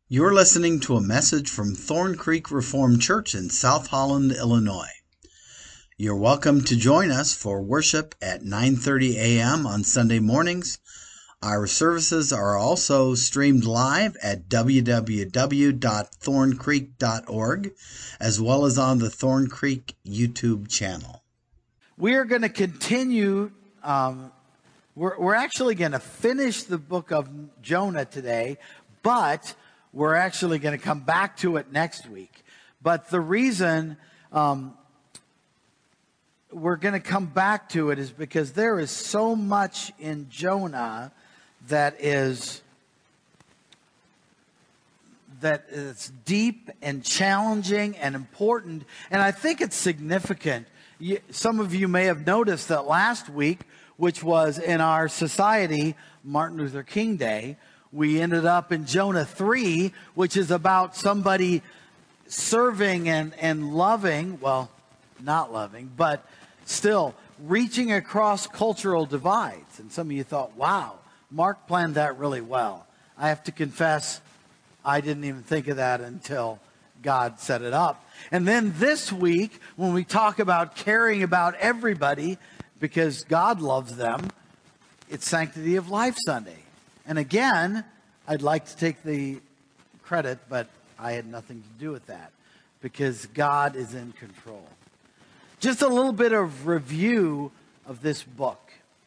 You're listening to a message from Thorn Creek Reformed Church in South Holland, Illinois. You're welcome to join us for worship at 9:30 a.m. on Sunday mornings. Our services are also streamed live at www.thorncreek.org, as well as on the Thorn Creek YouTube channel. We are going to continue. We're actually going to finish the book of Jonah today, but we're actually going to come back to it next week. But the reason we're going to come back to it is because there is so much in Jonah that is deep and challenging and important. And I think it's significant. Some of you may have noticed that last week, which was in our society, Martin Luther King Day, we ended up in Jonah 3, which is about somebody serving and loving, well, not loving, but still reaching across cultural divides. And some of you thought, wow, Mark planned that really well. I have to confess, I didn't even think of that until God set it up. And then this week, when we talk about caring about everybody because God loves them, it's Sanctity of Life Sunday. And again, I'd like to take the credit, but I had nothing to do with that because God is in control. Just a little bit of review of this book.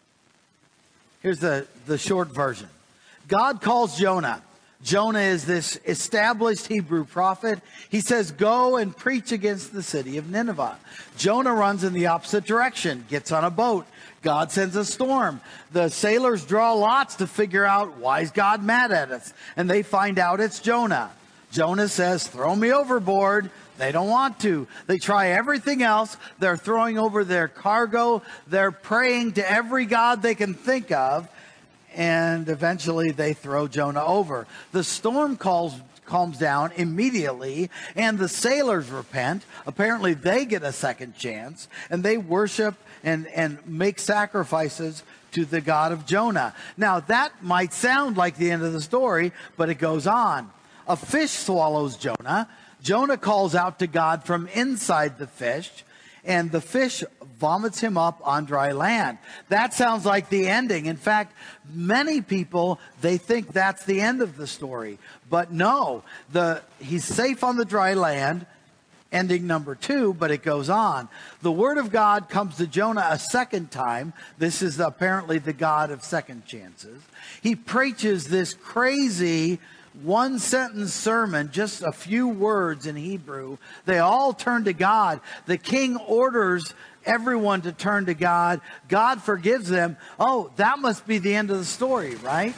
Here's the short version. God calls Jonah. Jonah is this established Hebrew prophet. He says, go and preach against the city of Nineveh. Jonah runs in the opposite direction, gets on a boat. God sends a storm. The sailors draw lots to figure out, why is God mad at us? And they find out it's Jonah. Jonah says, throw me overboard. They don't want to. They try everything else. They're throwing over their cargo. They're praying to every god they can think of. And eventually they throw Jonah over. The storm calms down immediately, and the sailors repent. Apparently they get a second chance, and they worship and make sacrifices to the God of Jonah. Now, that might sound like the end of the story, but it goes on. A fish swallows Jonah. Jonah calls out to God from inside the fish, and the fish vomits him up on dry land. That sounds like the ending. In fact, many people, they think that's the end of the story. But no, he's safe on the dry land, ending number 2, but it goes on. The word of God comes to Jonah a second time. This is apparently the God of second chances. He preaches this crazy one-sentence sermon, just a few words in Hebrew. They all turn to God. The king orders everyone to turn to God. God forgives them. Oh, that must be the end of the story, right?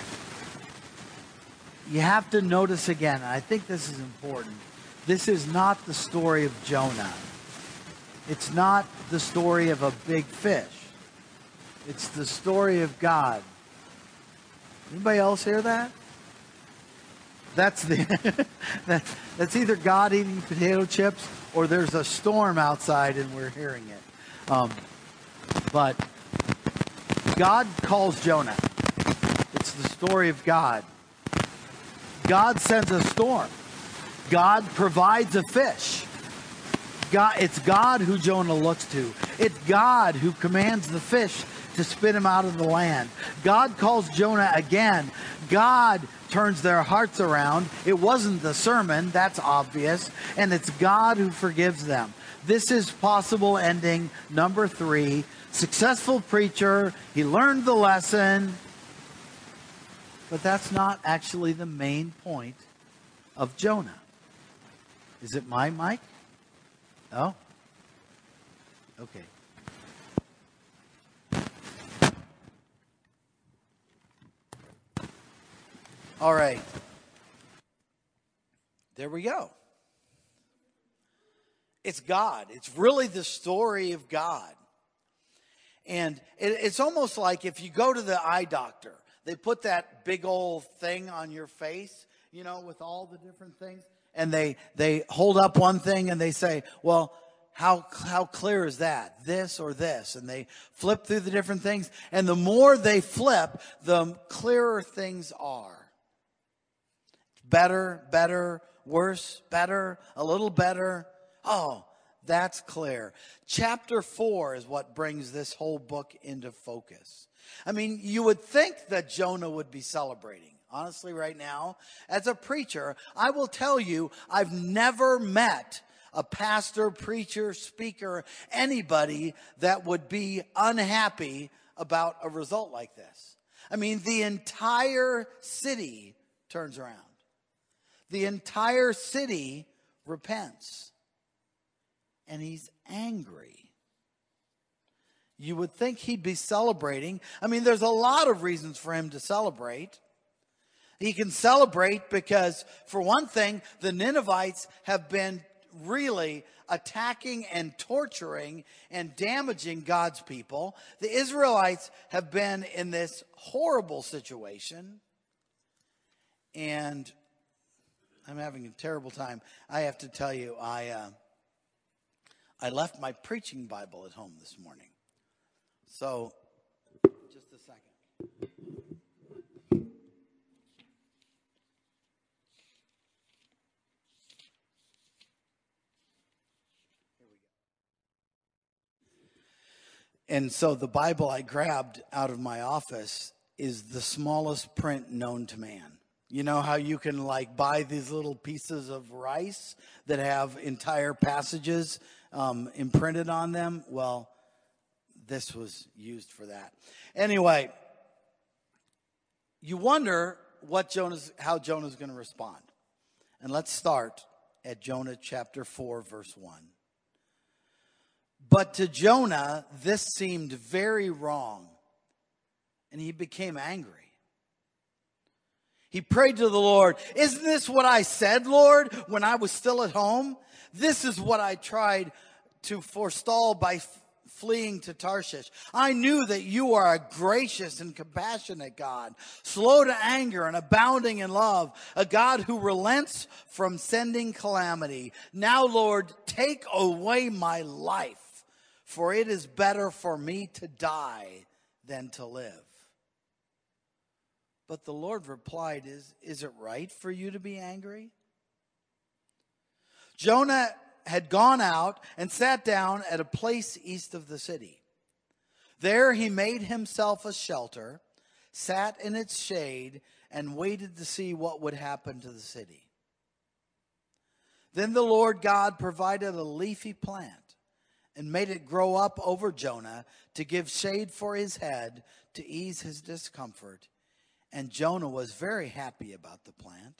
You have to notice again, and I think this is important, this is not the story of Jonah. It's not the story of a big fish. It's the story of God. Anybody else hear that? That's either God eating potato chips or there's a storm outside and we're hearing it. But God calls Jonah. It's the story of God. God sends a storm. God provides a fish. It's God who Jonah looks to. It's God who commands the fish to spit him out of the land. God calls Jonah again. God turns their hearts around. It wasn't the sermon, that's obvious. And it's God who forgives them. This is possible ending number 3. Successful preacher. He learned the lesson. But that's not actually the main point of Jonah. Is it my mic? Oh? Okay. All right. There we go. It's God. It's really the story of God. And it's almost like if you go to the eye doctor, they put that big old thing on your face, with all the different things. And they hold up one thing and they say, well, how clear is that? This or this? And they flip through the different things. And the more they flip, the clearer things are. Better, better, worse, better, a little better. Oh, that's clear. Chapter 4 is what brings this whole book into focus. I mean, you would think that Jonah would be celebrating. Honestly, right now, as a preacher, I will tell you, I've never met a pastor, preacher, speaker, anybody that would be unhappy about a result like this. I mean, the entire city turns around. The entire city repents. And he's angry. You would think he'd be celebrating. I mean, there's a lot of reasons for him to celebrate. He can celebrate because, for one thing, the Ninevites have been really attacking and torturing and damaging God's people. The Israelites have been in this horrible situation. And I'm having a terrible time. I have to tell you, I left my preaching Bible at home this morning. So, just a second. And so the Bible I grabbed out of my office is the smallest print known to man. You know how you can like buy these little pieces of rice that have entire passages imprinted on them? Well, this was used for that. Anyway, you wonder how Jonah's going to respond. And let's start at Jonah chapter 4, verse 1. But to Jonah, this seemed very wrong, and he became angry. He prayed to the Lord, "Isn't this what I said, Lord, when I was still at home? This is what I tried to forestall by fleeing to Tarshish. I knew that you are a gracious and compassionate God, slow to anger and abounding in love, a God who relents from sending calamity. Now, Lord, take away my life, for it is better for me to die than to live." But the Lord replied, Is it right for you to be angry? Jonah had gone out and sat down at a place east of the city. There he made himself a shelter, sat in its shade, and waited to see what would happen to the city. Then the Lord God provided a leafy plant and made it grow up over Jonah to give shade for his head, to ease his discomfort. And Jonah was very happy about the plant.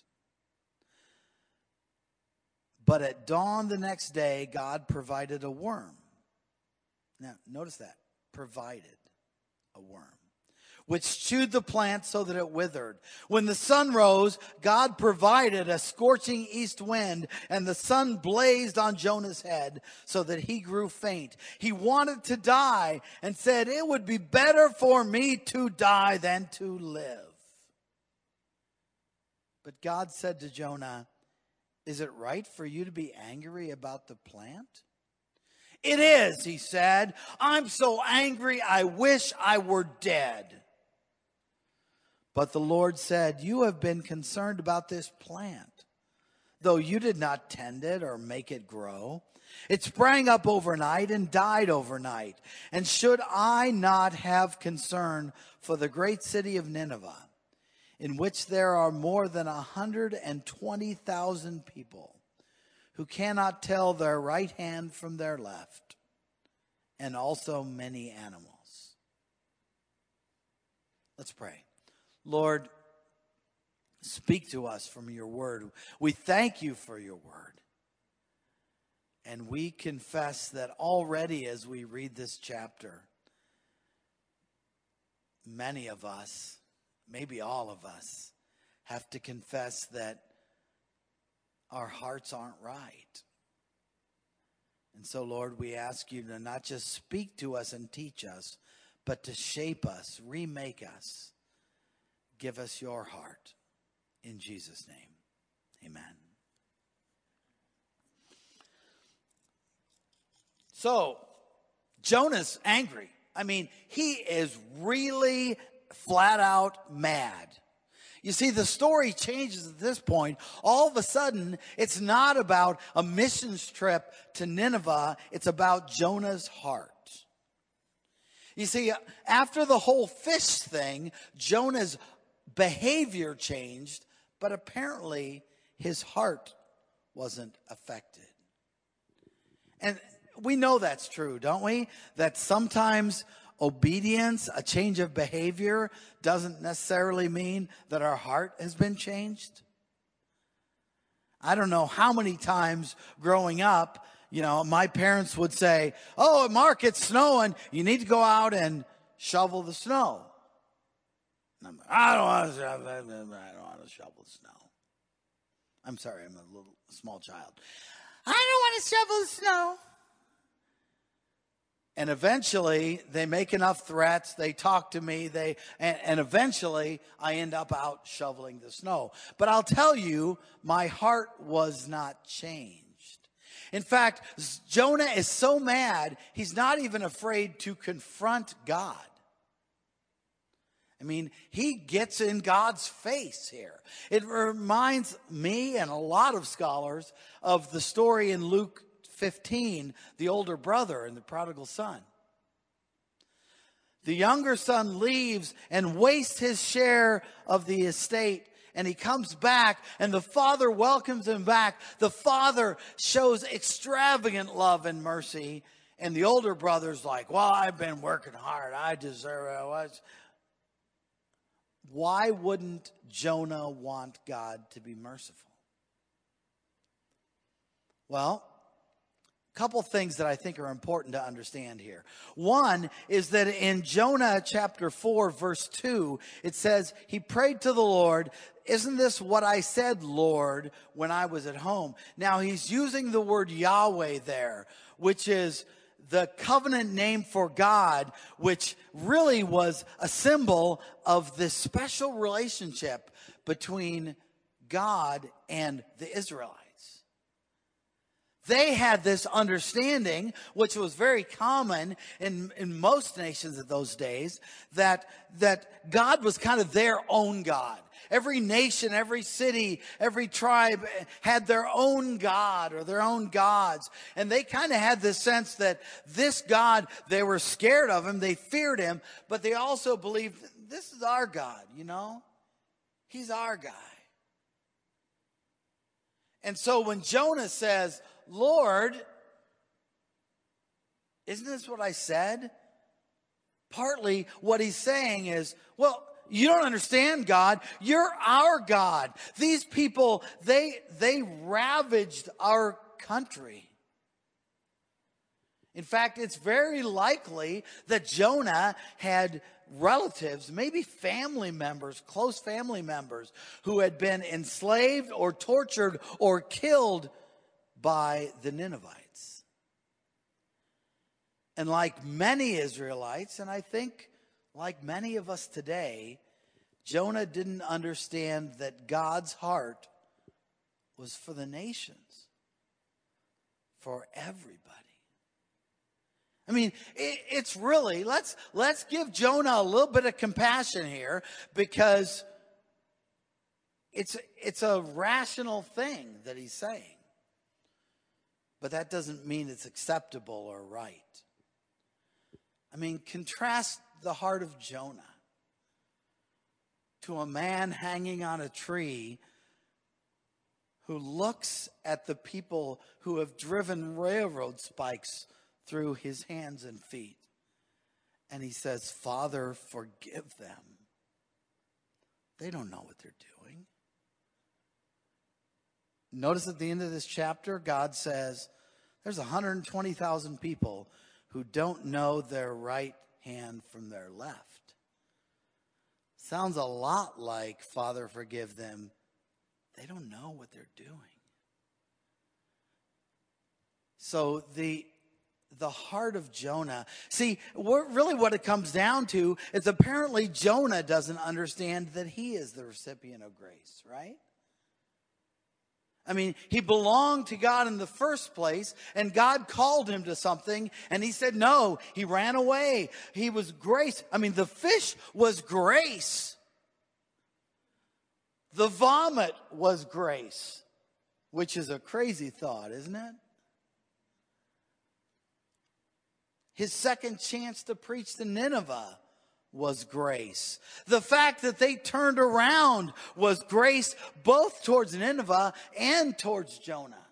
But at dawn the next day, God provided a worm. Now, notice that. Provided a worm, which chewed the plant so that it withered. When the sun rose, God provided a scorching east wind, and the sun blazed on Jonah's head so that he grew faint. He wanted to die and said, "It would be better for me to die than to live." But God said to Jonah, "Is it right for you to be angry about the plant?" "It is," he said. "I'm so angry, I wish I were dead." But the Lord said, "You have been concerned about this plant, though you did not tend it or make it grow. It sprang up overnight and died overnight. And should I not have concern for the great city of Nineveh, in which there are more than 120,000 people who cannot tell their right hand from their left, and also many animals?" Let's pray. Lord, speak to us from your word. We thank you for your word. And we confess that already as we read this chapter, many of us, maybe all of us, have to confess that our hearts aren't right. And so, Lord, we ask you to not just speak to us and teach us, but to shape us, remake us. Give us your heart. In Jesus' name, amen. So, Jonah's angry. I mean, he is really flat out mad. You see, the story changes at this point. All of a sudden, it's not about a missions trip to Nineveh. It's about Jonah's heart. You see, after the whole fish thing, Jonah's behavior changed, but apparently his heart wasn't affected. And we know that's true, don't we? That sometimes obedience, a change of behavior, doesn't necessarily mean that our heart has been changed. I don't know how many times growing up, my parents would say, "Oh, Mark, it's snowing. You need to go out and shovel the snow." And I'm like, I don't want to shovel the snow. I'm sorry, I'm a little small child. I don't want to shovel the snow. And eventually, they make enough threats, they talk to me, and eventually, I end up out shoveling the snow. But I'll tell you, my heart was not changed. In fact, Jonah is so mad, he's not even afraid to confront God. I mean, he gets in God's face here. It reminds me and a lot of scholars of the story in Luke 15, the older brother and the prodigal son. The younger son leaves and wastes his share of the estate, and he comes back, and the father welcomes him back. The father shows extravagant love and mercy, and the older brother's like, "Well, I've been working hard. I deserve it." Why wouldn't Jonah want God to be merciful? Well, a couple things that I think are important to understand here. One is that in Jonah chapter 4, verse 2, it says, he prayed to the Lord, "Isn't this what I said, Lord, when I was at home?" Now, he's using the word Yahweh there, which is the covenant name for God, which really was a symbol of this special relationship between God and the Israelites. They had this understanding, which was very common in most nations of those days, that God was kind of their own God. Every nation, every city, every tribe had their own God or their own gods. And they kind of had this sense that this God, they were scared of him, they feared him, but they also believed, this is our God, He's our guy. And so when Jonah says, "Lord, isn't this what I said?" Partly what he's saying is, well, you don't understand, God. You're our God. These people, they ravaged our country. In fact, it's very likely that Jonah had relatives, maybe family members, close family members, who had been enslaved or tortured or killed by the Ninevites. And like many Israelites, and I think like many of us today, Jonah didn't understand that God's heart was for the nations, for everybody. I mean, it's really, let's give Jonah a little bit of compassion here, because it's a rational thing that he's saying. But that doesn't mean it's acceptable or right. I mean, contrast the heart of Jonah to a man hanging on a tree who looks at the people who have driven railroad spikes through his hands and feet. And he says, "Father, forgive them. They don't know what they're doing." Notice at the end of this chapter, God says, there's 120,000 people who don't know their right hand from their left. Sounds a lot like, "Father, forgive them. They don't know what they're doing." So the heart of Jonah, see, really what it comes down to is apparently Jonah doesn't understand that he is the recipient of grace, right? I mean, he belonged to God in the first place, and God called him to something, and he said no. He ran away. He was grace. I mean, the fish was grace. The vomit was grace, which is a crazy thought, isn't it? His second chance to preach to Nineveh was grace. The fact that they turned around was grace, both towards Nineveh and towards Jonah.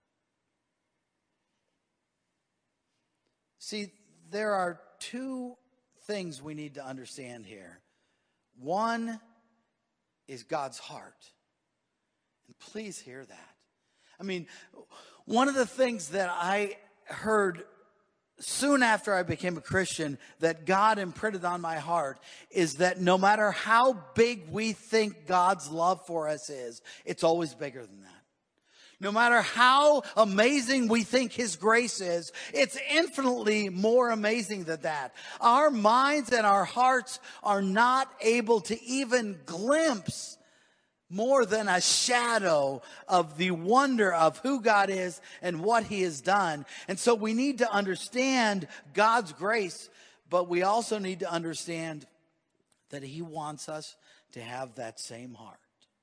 See, there are two things we need to understand here. One is God's heart. And please hear that. I mean, one of the things that I heard soon after I became a Christian that God imprinted on my heart is that no matter how big we think God's love for us is, it's always bigger than that. No matter how amazing we think His grace is, it's infinitely more amazing than that. Our minds and our hearts are not able to even glimpse more than a shadow of the wonder of who God is and what He has done. And so we need to understand God's grace, but we also need to understand that He wants us to have that same heart.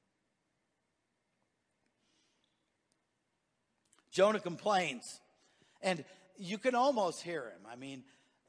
Jonah complains, and you can almost hear him. I mean,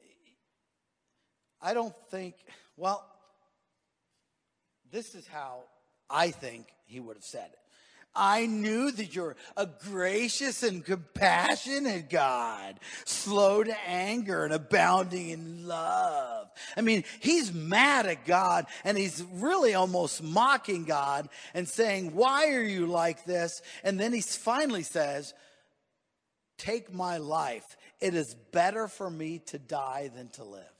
I don't think, well, this is how I think he would have said it. I knew that you're a gracious and compassionate God, slow to anger and abounding in love. I mean, he's mad at God, and he's really almost mocking God and saying, why are you like this? And then he finally says, take my life. It is better for me to die than to live.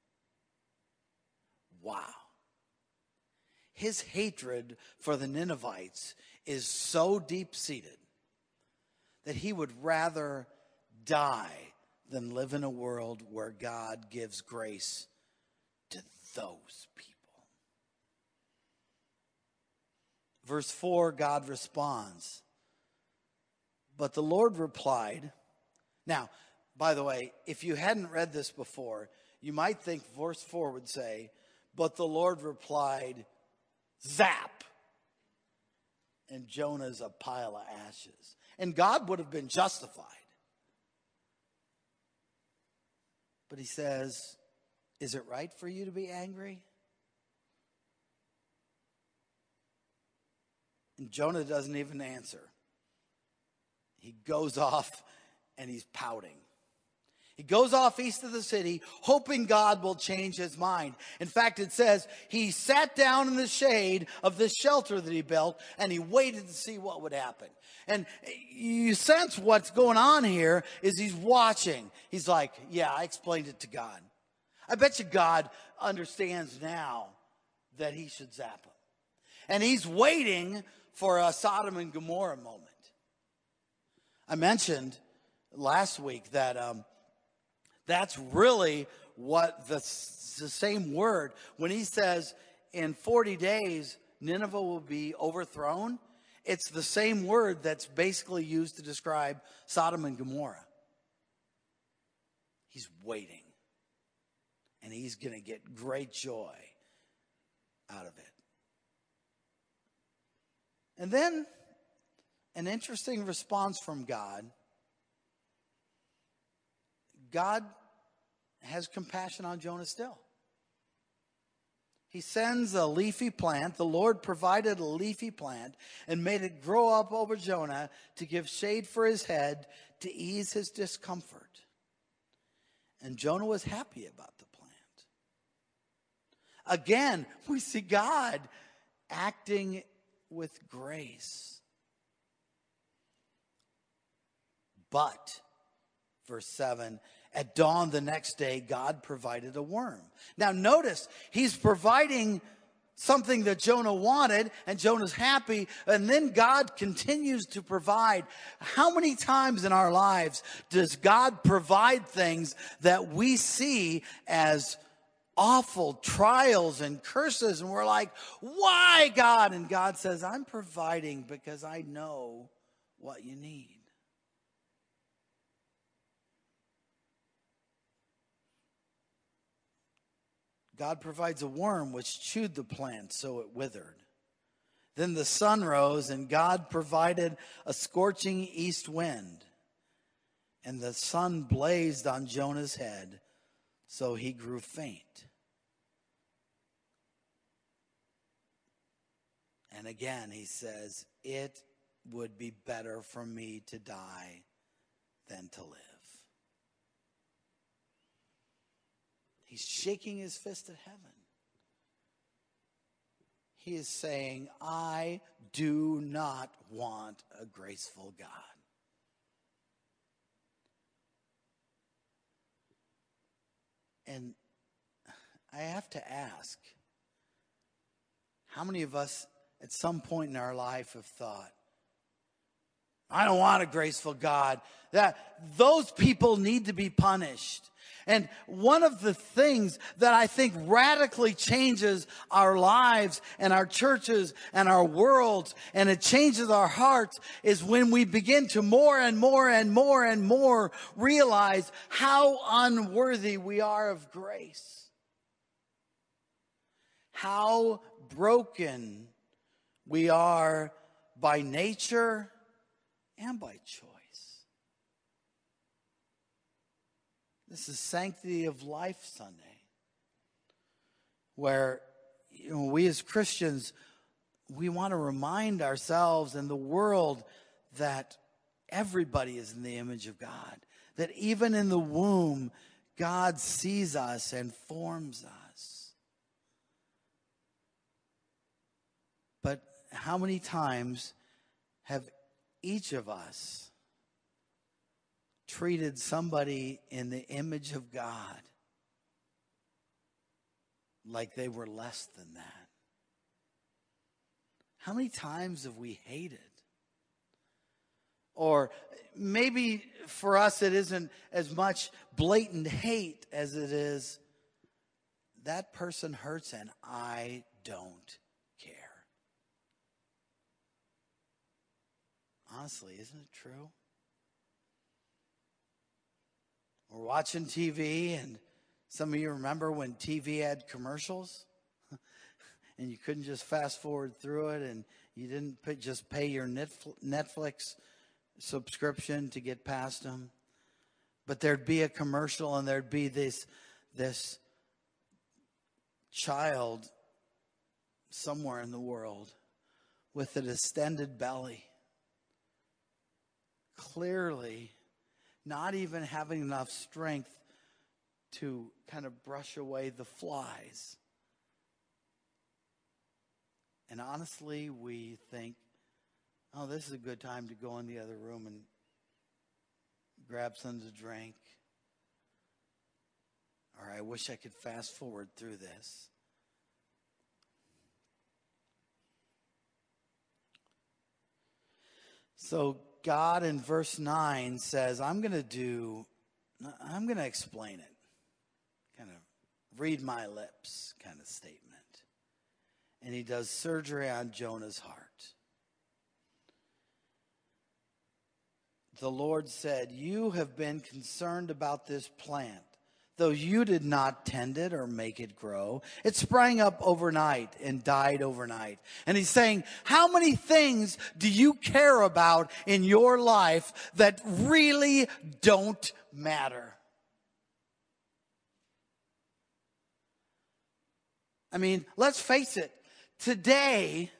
Wow. His hatred for the Ninevites is so deep-seated that he would rather die than live in a world where God gives grace to those people. Verse 4, God responds. But the Lord replied. Now, by the way, if you hadn't read this before, you might think verse 4 would say, but the Lord replied, zap. And Jonah's a pile of ashes. And God would have been justified. But he says, is it right for you to be angry? And Jonah doesn't even answer. He goes off and he's pouting. He goes off east of the city, hoping God will change his mind. In fact, it says he sat down in the shade of this shelter that he built, and he waited to see what would happen. And you sense what's going on here is he's watching. He's like, yeah, I explained it to God. I bet you God understands now that he should zap him. And he's waiting for a Sodom and Gomorrah moment. I mentioned last week that that's really what the same word, when he says in 40 days Nineveh will be overthrown, it's the same word that's basically used to describe Sodom and Gomorrah. He's waiting, and he's going to get great joy out of it. And then an interesting response from God. God has compassion on Jonah still. He sends a leafy plant. The Lord provided a leafy plant and made it grow up over Jonah to give shade for his head, to ease his discomfort. And Jonah was happy about the plant. Again, we see God acting with grace. But, verse 7, at dawn the next day, God provided a worm. Now notice, he's providing something that Jonah wanted, and Jonah's happy, and then God continues to provide. How many times in our lives does God provide things that we see as awful trials and curses, and we're like, why, God? And God says, I'm providing because I know what you need. God provides a worm which chewed the plant so it withered. Then the sun rose, and God provided a scorching east wind, and the sun blazed on Jonah's head, so he grew faint. And again he says, it would be better for me to die than to live. He's shaking his fist at heaven. He is saying, I do not want a graceful God. And I have to ask, how many of us at some point in our life have thought, I don't want a graceful God. That those people need to be punished. And one of the things that I think radically changes our lives and our churches and our worlds, and it changes our hearts, is when we begin to more and more and more and more realize how unworthy we are of grace. How broken we are by nature and by choice. This is Sanctity of Life Sunday, where we as Christians, we want to remind ourselves and the world that everybody is in the image of God, that even in the womb, God sees us and forms us. But how many times have each of us treated somebody in the image of God like they were less than that? How many times have we hated? Or maybe for us it isn't as much blatant hate as it is, that person hurts and I don't care. Honestly, isn't it true? We're watching TV, and some of you remember when TV had commercials and you couldn't just fast forward through it, and you didn't just pay your Netflix subscription to get past them. But there'd be a commercial, and there'd be this child somewhere in the world with a distended belly, clearly not even having enough strength to kind of brush away the flies. And honestly, we think, oh, this is a good time to go in the other room and grab something to drink. Or I wish I could fast forward through this. So God in verse 9 says, I'm going to explain it. Kind of read my lips kind of statement. And he does surgery on Jonah's heart. The Lord said, you have been concerned about this plant. Though you did not tend it or make it grow, it sprang up overnight and died overnight. And he's saying, how many things do you care about in your life that really don't matter? I mean, let's face it. Today,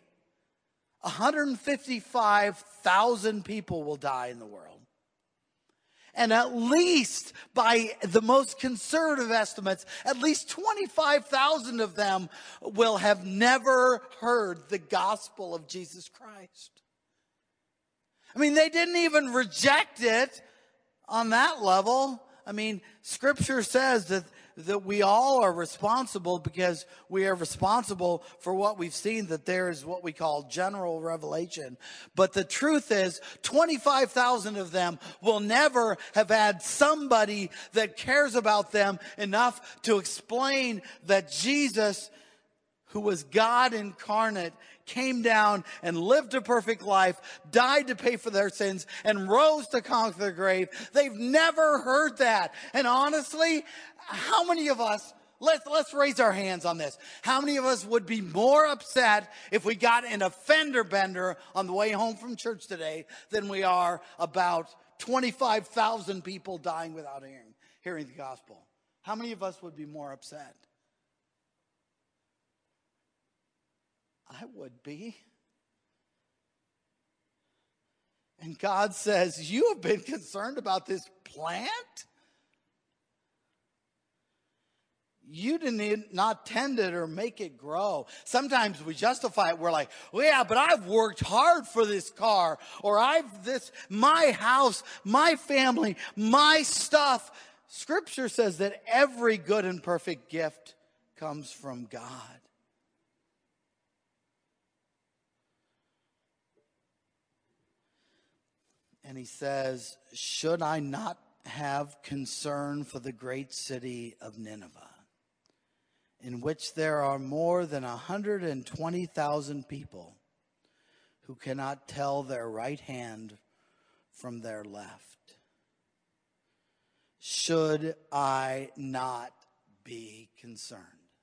155,000 people will die in the world. And at least by the most conservative estimates, at least 25,000 of them will have never heard the gospel of Jesus Christ. I mean, they didn't even reject it on that level. I mean, Scripture says that we all are responsible because we are responsible for what we've seen, that there is what we call general revelation. But the truth is, 25,000 of them will never have had somebody that cares about them enough to explain that Jesus, who was God incarnate, came down and lived a perfect life, died to pay for their sins, and rose to conquer the grave. They've never heard that. And honestly, how many of us Let's raise our hands on this. How many of us would be more upset if we got in a fender bender on the way home from church today than we are about 25,000 people dying without hearing the gospel? How many of us would be more upset? I would be. And God says, you have been concerned about this plant? You did not tend it or make it grow. Sometimes we justify it. We're like, well, yeah, but I've worked hard for this car, or my house, my family, my stuff. Scripture says that every good and perfect gift comes from God. And he says, should I not have concern for the great city of Nineveh, in which there are more than 120,000 people who cannot tell their right hand from their left? Should I not be concerned?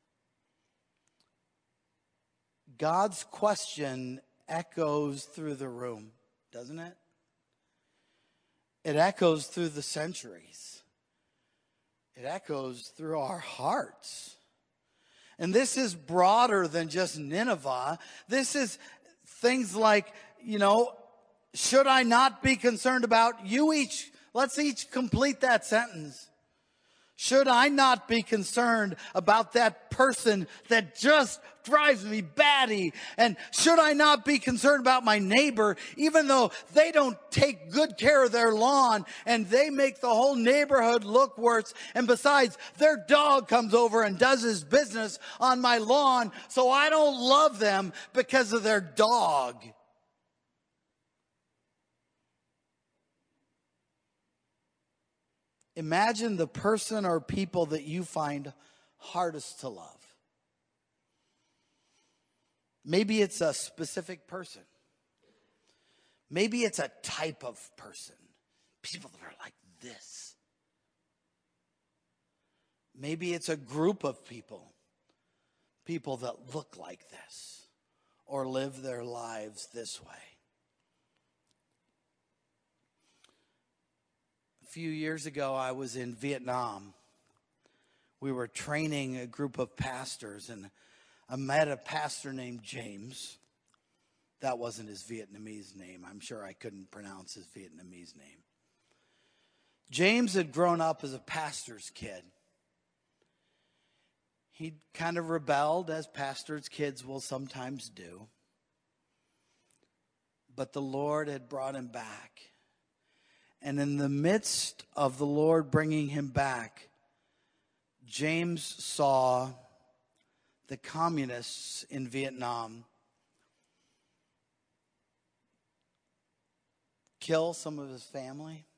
God's question echoes through the room, doesn't it? It echoes through the centuries. It echoes through our hearts. And this is broader than just Nineveh. This is things like, should I not be concerned about you each? Let's each complete that sentence. Should I not be concerned about that person that just drives me batty? And should I not be concerned about my neighbor, even though they don't take good care of their lawn and they make the whole neighborhood look worse? And besides, their dog comes over and does his business on my lawn, so I don't love them because of their dog. Imagine the person or people that you find hardest to love. Maybe it's a specific person. Maybe it's a type of person. People that are like this. Maybe it's a group of people. People that look like this or live their lives this way. A few years ago, I was in Vietnam. We were training a group of pastors, and I met a pastor named James. That wasn't his Vietnamese name. I'm sure I couldn't pronounce his Vietnamese name. James had grown up as a pastor's kid. He kind of rebelled, as pastors' kids will sometimes do. But the Lord had brought him back. And in the midst of the Lord bringing him back, James saw the communists in Vietnam kill some of his family.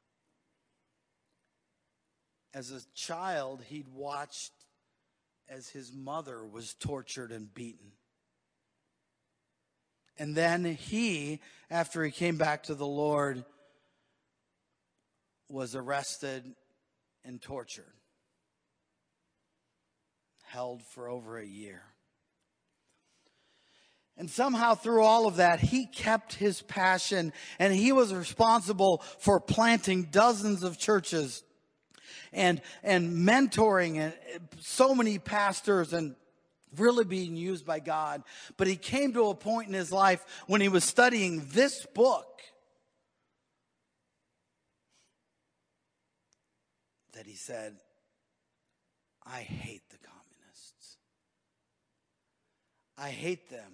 As a child, he'd watched as his mother was tortured and beaten. And then he, after he came back to the Lord, was arrested and tortured, held for over a year. And somehow through all of that, he kept his passion, and he was responsible for planting dozens of churches and mentoring and so many pastors and really being used by God. But he came to a point in his life when he was studying this book that he said, I hate the communists. I hate them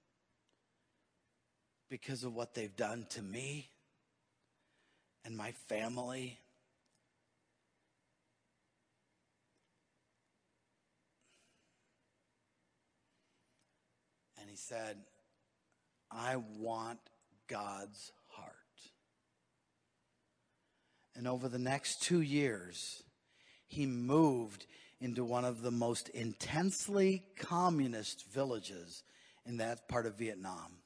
because of what they've done to me and my family. And he said, I want God's heart. And over the next 2 years, he moved into one of the most intensely communist villages in that part of Vietnam.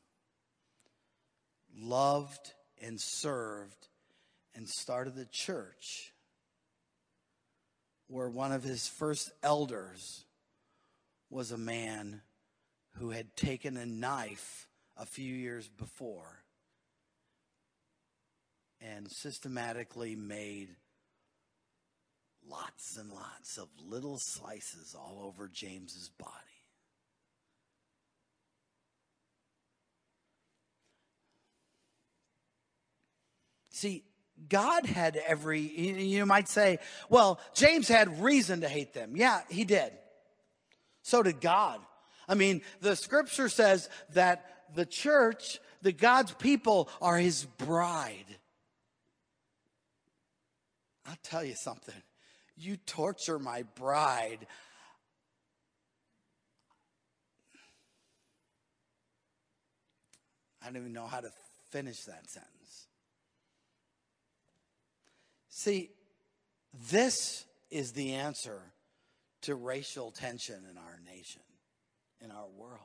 Loved and served and started the church where one of his first elders was a man who had taken a knife a few years before and systematically made lots and lots of little slices all over James's body. See, God had you might say, well, James had reason to hate them. Yeah, he did. So did God. I mean, the scripture says that the church, that God's people are his bride. I'll tell you something. You torture my bride. I don't even know how to finish that sentence. See, this is the answer to racial tension in our nation, in our world.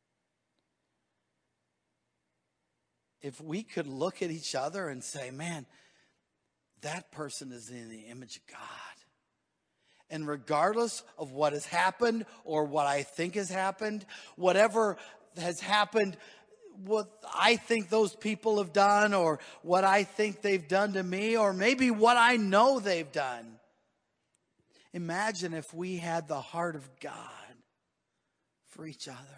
If we could look at each other and say, man, that person is in the image of God. And regardless of what has happened or what I think has happened, whatever has happened, what I think those people have done or what I think they've done to me or maybe what I know they've done. Imagine if we had the heart of God for each other.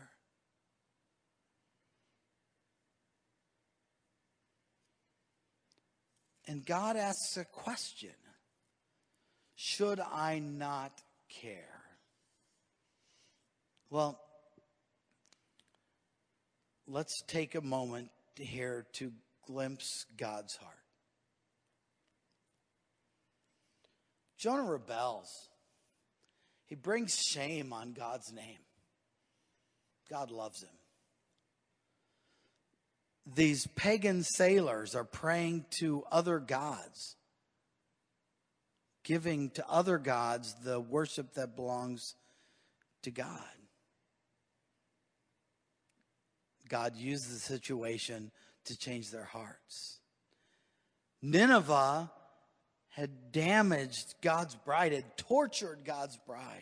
And God asks a question. Should I not care? Well, let's take a moment here to glimpse God's heart. Jonah rebels. He brings shame on God's name. God loves him. These pagan sailors are praying to other gods, giving to other gods the worship that belongs to God. God used the situation to change their hearts. Nineveh had damaged God's bride, had tortured God's bride.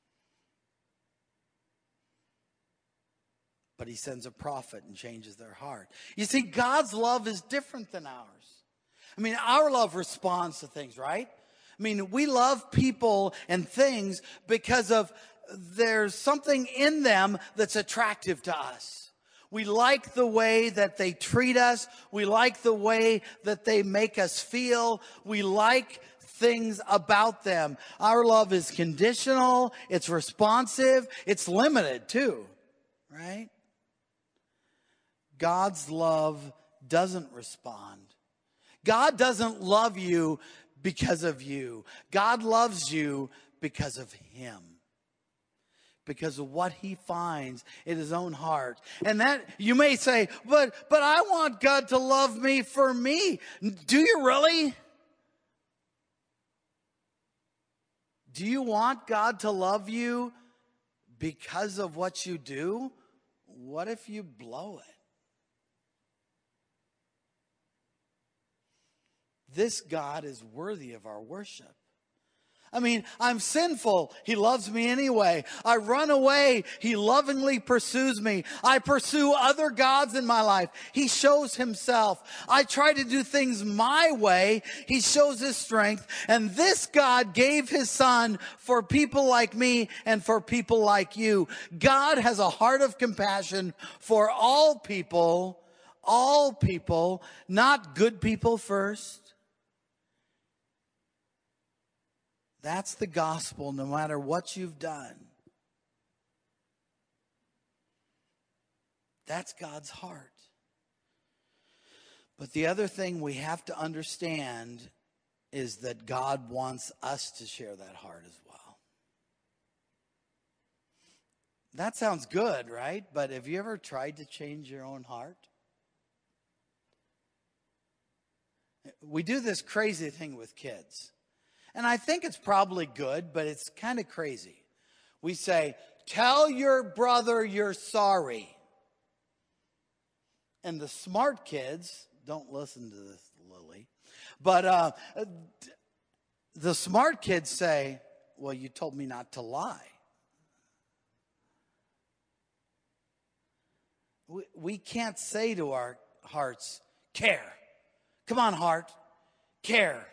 But he sends a prophet and changes their heart. You see, God's love is different than ours. I mean, our love responds to things, right? I mean, we love people and things because of there's something in them that's attractive to us. We like the way that they treat us. We like the way that they make us feel. We like things about them. Our love is conditional. It's responsive. It's limited too, right? God's love doesn't respond. God doesn't love you because of you. God loves you because of him. Because of what he finds in his own heart. And that, you may say, but I want God to love me for me. Do you really? Do you want God to love you because of what you do? What if you blow it? This God is worthy of our worship. I mean, I'm sinful. He loves me anyway. I run away. He lovingly pursues me. I pursue other gods in my life. He shows himself. I try to do things my way. He shows his strength. And this God gave his son for people like me and for people like you. God has a heart of compassion for all people, not good people first. That's the gospel, no matter what you've done. That's God's heart. But the other thing we have to understand is that God wants us to share that heart as well. That sounds good, right? But have you ever tried to change your own heart? We do this crazy thing with kids. And I think it's probably good, but it's kind of crazy. We say, tell your brother you're sorry. And the smart kids, don't listen to this, Lily, but the smart kids say, well, you told me not to lie. We can't say to our hearts, care. Come on, heart, care.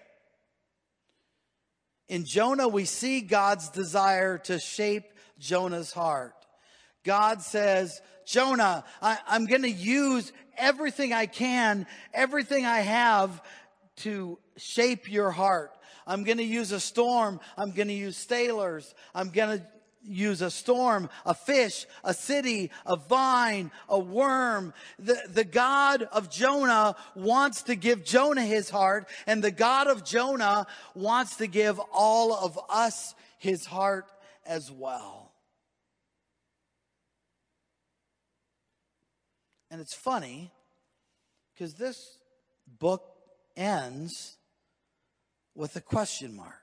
In Jonah, we see God's desire to shape Jonah's heart. God says, Jonah, I'm going to use everything I can, everything I have to shape your heart. I'm going to use a storm. I'm going to use sailors. I'm going to use a storm, a fish, a city, a vine, a worm. The God of Jonah wants to give Jonah his heart, and the God of Jonah wants to give all of us his heart as well. And it's funny because this book ends with a question mark.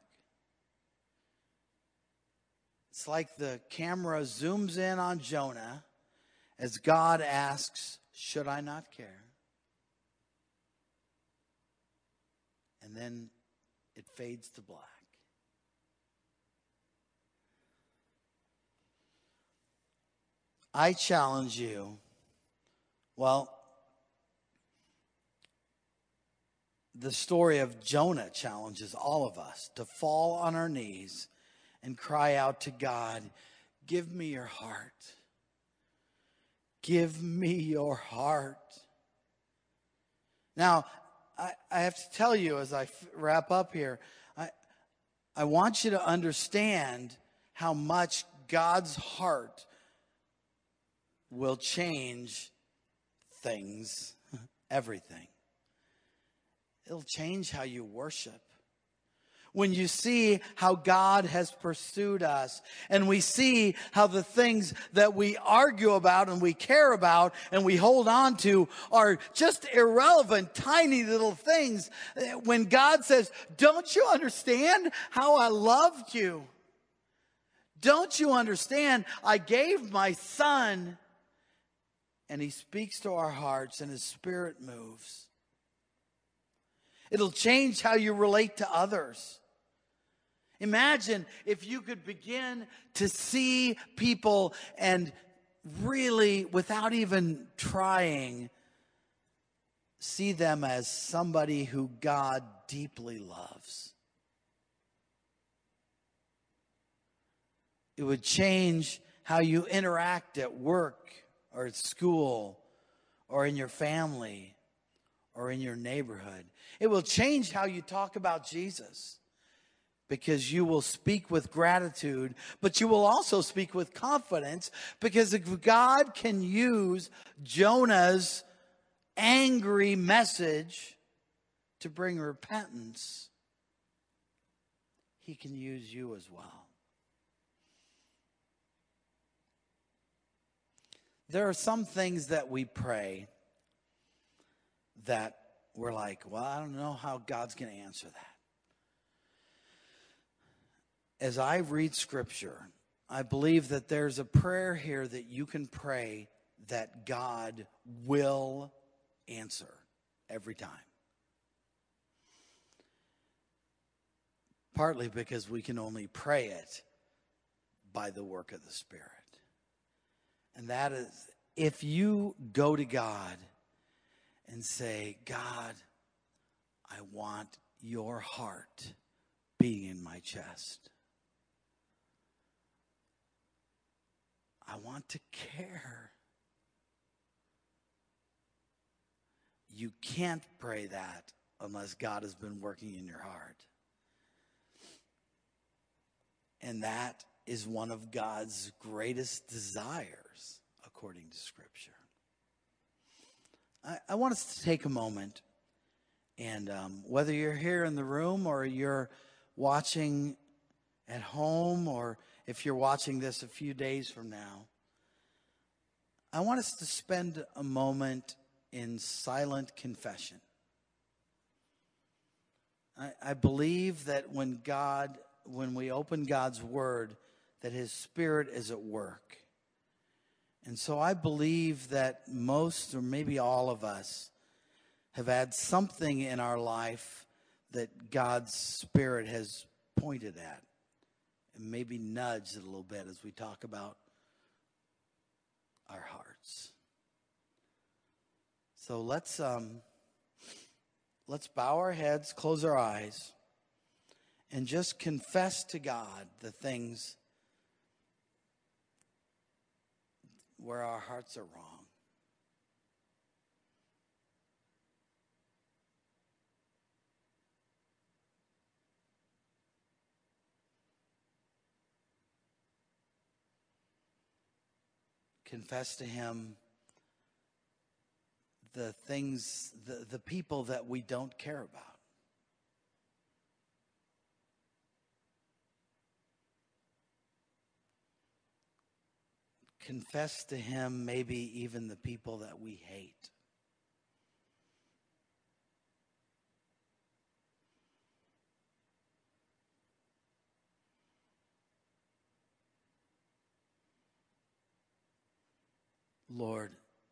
It's like the camera zooms in on Jonah as God asks, should I not care? And then it fades to black. I challenge you, well, the story of Jonah challenges all of us to fall on our knees and cry out to God, give me your heart. Give me your heart. Now, I have to tell you as I wrap up here, I want you to understand how much God's heart will change things, everything. It'll change how you worship. When you see how God has pursued us, and we see how the things that we argue about and we care about and we hold on to are just irrelevant, tiny little things. When God says, don't you understand how I loved you? Don't you understand I gave my son? And he speaks to our hearts and his spirit moves. It'll change how you relate to others. Imagine if you could begin to see people and really, without even trying, see them as somebody who God deeply loves. It would change how you interact at work or at school or in your family or in your neighborhood. It will change how you talk about Jesus, because you will speak with gratitude, but you will also speak with confidence, because if God can use Jonah's angry message to bring repentance, he can use you as well. There are some things that we pray that we're like, well, I don't know how God's going to answer that. As I read Scripture, I believe that there's a prayer here that you can pray that God will answer every time. Partly because we can only pray it by the work of the Spirit. And that is, if you go to God and say, God, I want your heart beating in my chest. I want to care. You can't pray that unless God has been working in your heart. And that is one of God's greatest desires, according to Scripture. I want us to take a moment, and whether you're here in the room or you're watching at home, or if you're watching this a few days from now, I want us to spend a moment in silent confession. I believe that when we open God's Word, that His Spirit is at work. And so I believe that most, or maybe all of us, have had something in our life that God's Spirit has pointed at. maybe nudged a little bit as we talk about our hearts. So let's bow our heads, close our eyes, and just confess to God the things where our hearts are wrong. Confess to Him the things, the people that we don't care about. Confess to Him maybe even the people that we hate. Lord,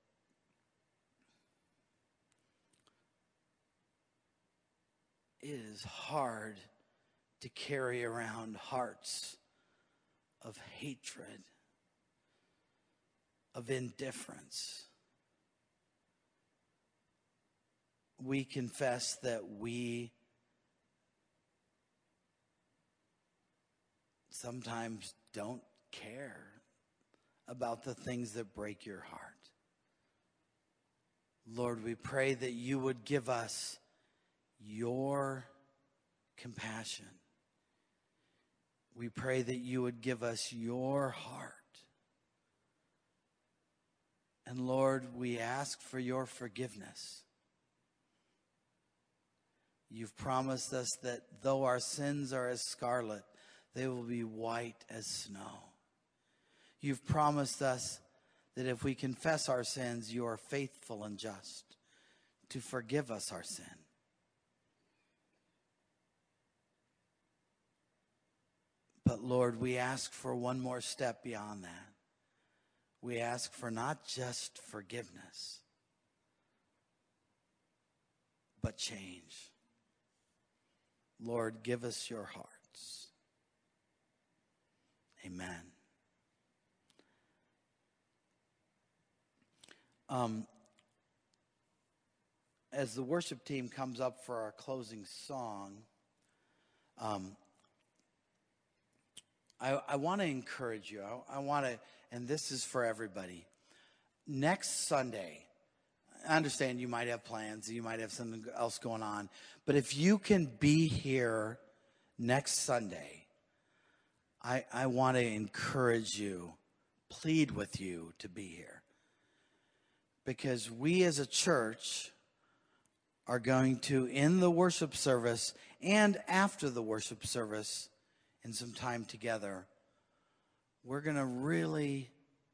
it is hard to carry around hearts of hatred, of indifference. We confess that we sometimes don't care about the things that break your heart. Lord, we pray that you would give us your compassion. We pray that you would give us your heart. And Lord, we ask for your forgiveness. You've promised us that though our sins are as scarlet, they will be white as snow. You've promised us that if we confess our sins, you are faithful and just to forgive us our sin. But Lord, we ask for one more step beyond that. We ask for not just forgiveness, but change. Lord, give us your hearts. Amen. As the worship team comes up for our closing song, I want to encourage you. I want to, and this is for everybody. Next Sunday, I understand you might have plans, you might have something else going on, but if you can be here next Sunday, I want to encourage you, plead with you to be here. Because we as a church are going to, in the worship service and after the worship service, in some time together, we're going to really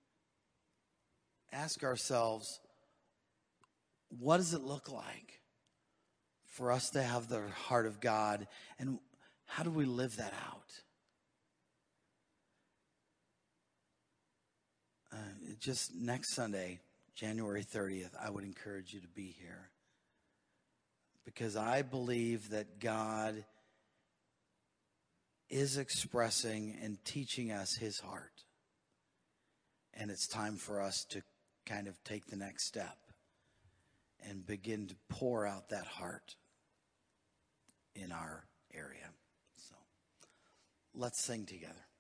ask ourselves, what does it look like for us to have the heart of God, and how do we live that out? Just next Sunday, January 30th, I would encourage you to be here, because I believe that God is expressing and teaching us his heart. And it's time for us to kind of take the next step and begin to pour out that heart in our area. So let's sing together.